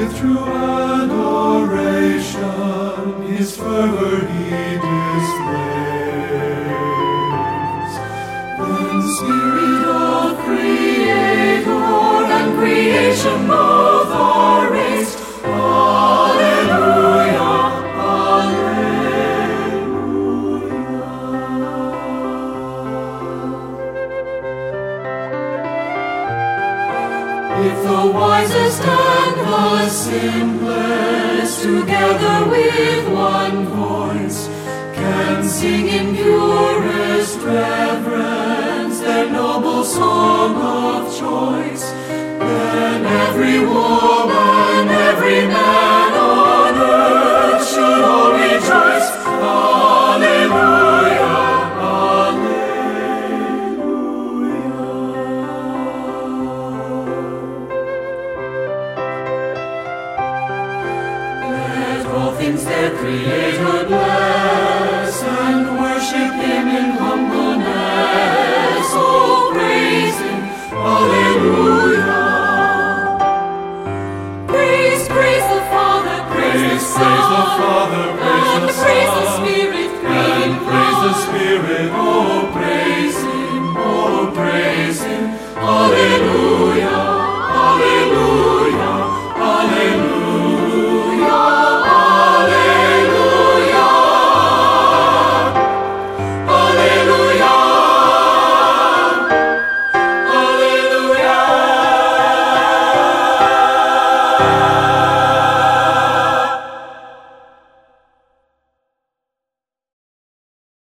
with true adoration his fervor he displays. Then Spirit of Creator and creation both are raised. Alleluia, alleluia. If the wisest and the simplest together with one voice can sing in purest reverence their noble song of choice, then every woman, every man on earth should all rejoice. Alleluia, alleluia. Let all things their Creator bless and worship Him in humbleness. Oh, praise Him. Alleluia. Praise the Father, praise the Son, Praise the Father, praise the Son, and praise the Spirit, and praise the Spirit, oh